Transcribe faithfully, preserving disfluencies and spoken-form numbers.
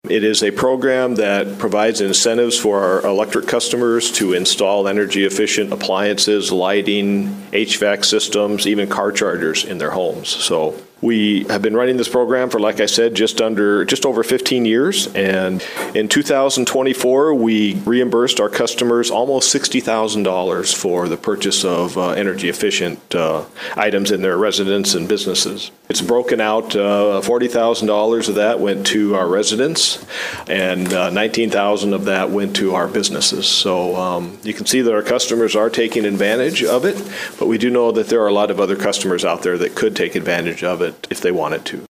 It is a program that provides incentives for our electric customers to install energy-efficient appliances, lighting, H V A C systems, even car chargers in their homes. So we have been running this program for, like I said, just under, just over fifteen years. And in two thousand twenty-four, we reimbursed our customers almost sixty thousand dollars for the purchase of uh, energy-efficient uh, items in their residence and businesses. It's broken out. Uh, forty thousand dollars of that went to our residents, and uh, nineteen thousand dollars of that went to our businesses. So um, you can see that our customers are taking advantage of it, but we do know that there are a lot of other customers out there that could take advantage of it if they wanted to.